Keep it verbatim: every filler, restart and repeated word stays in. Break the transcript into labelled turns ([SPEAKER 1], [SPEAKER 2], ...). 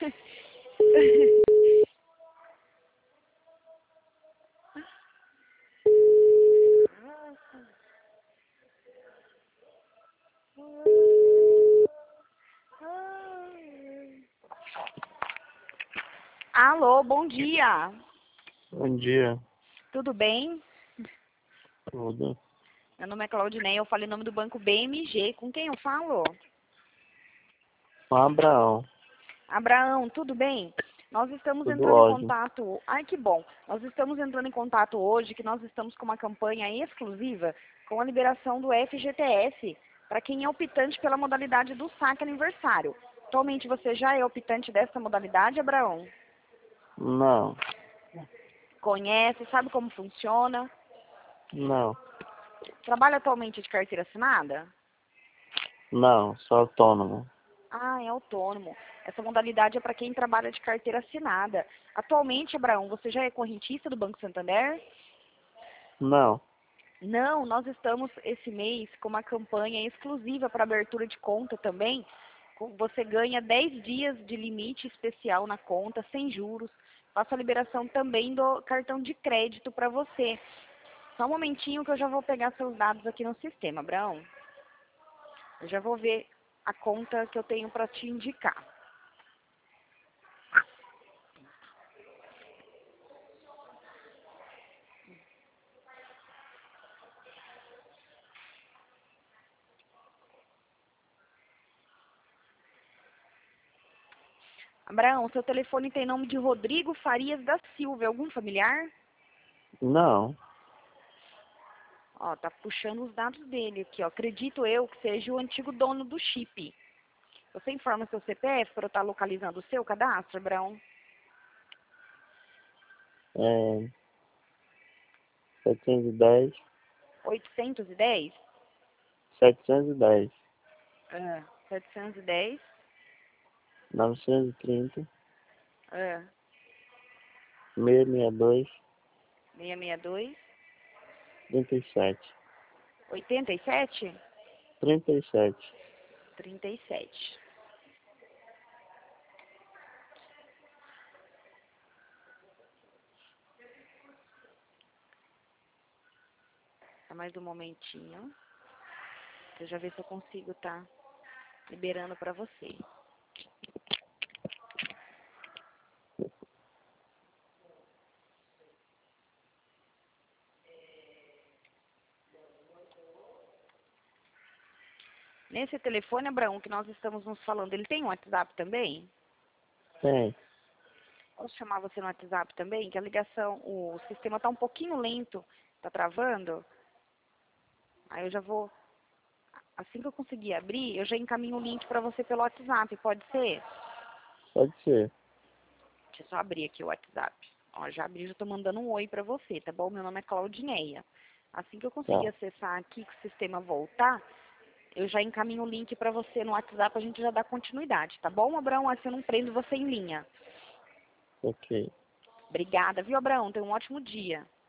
[SPEAKER 1] Alô, bom dia.
[SPEAKER 2] Bom dia,
[SPEAKER 1] Tudo bem?
[SPEAKER 2] tudo.
[SPEAKER 1] Meu nome é Claudinei, eu falo em nome do Banco B M G. Com quem eu falo?
[SPEAKER 2] Com Abraão,
[SPEAKER 1] Abraão, tudo bem? Nós estamos
[SPEAKER 2] tudo
[SPEAKER 1] entrando em
[SPEAKER 2] ótimo.
[SPEAKER 1] contato. Ai, que bom. Nós estamos entrando em contato hoje, que nós estamos com uma campanha exclusiva com a liberação do F G T S para quem é optante pela modalidade do saque aniversário. Atualmente você já é optante dessa modalidade, Abraão?
[SPEAKER 2] Não,
[SPEAKER 1] Conhece, sabe como funciona?
[SPEAKER 2] não,
[SPEAKER 1] Trabalha atualmente de carteira assinada?
[SPEAKER 2] não, sou autônomo.
[SPEAKER 1] Ah, é autônomo. Essa modalidade é para quem trabalha de carteira assinada. Atualmente, Abraão, você já é correntista do Banco Santander?
[SPEAKER 2] Não,
[SPEAKER 1] Não, nós estamos esse mês com uma campanha exclusiva para abertura de conta também. Com- Você ganha dez dias de limite especial na conta, sem juros. Faço a liberação também do cartão de crédito para você. Só um momentinho que eu já vou pegar seus dados aqui no sistema, Abraão. Eu já vou ver a conta que eu tenho para te indicar. Abraão, seu telefone tem nome de Rodrigo Farias da Silva. É algum familiar?
[SPEAKER 2] não,
[SPEAKER 1] Ó, tá puxando os dados dele aqui, ó. Acredito eu que seja o antigo dono do chip. Você informa seu C P F para eu estar localizando o seu cadastro, Abraão?
[SPEAKER 2] é setecentos e dez,
[SPEAKER 1] oitocentos e dez?
[SPEAKER 2] setecentos e dez,
[SPEAKER 1] Ah, setecentos e dez?
[SPEAKER 2] novecentos e trinta,
[SPEAKER 1] Ah,
[SPEAKER 2] seiscentos e sessenta e dois,
[SPEAKER 1] seiscentos e sessenta e dois?
[SPEAKER 2] trinta e sete,
[SPEAKER 1] oitenta e sete?
[SPEAKER 2] trinta e sete.
[SPEAKER 1] trinta e sete. Só mais um momentinho. Deixa eu já ver se eu consigo estar liberando para você. Nesse telefone, Abraão, que nós estamos nos falando, ele tem um WhatsApp também?
[SPEAKER 2] Tem,
[SPEAKER 1] Posso chamar você no WhatsApp também? Que a ligação, o sistema está um pouquinho lento, está travando. Aí eu já vou, assim que eu conseguir abrir, eu já encaminho o link para você pelo WhatsApp, pode ser?
[SPEAKER 2] pode ser.
[SPEAKER 1] Deixa eu só abrir aqui o WhatsApp. Ó, já abri, já estou mandando um oi para você, tá bom? Meu nome é Claudineia. Assim que eu conseguir
[SPEAKER 2] Tá,
[SPEAKER 1] acessar aqui, que o sistema voltar, eu já encaminho o link para você no WhatsApp, a gente já dá continuidade, tá bom, Abraão? Assim eu não prendo você em linha.
[SPEAKER 2] ok.
[SPEAKER 1] Obrigada, viu, Abraão? Tenha um ótimo dia.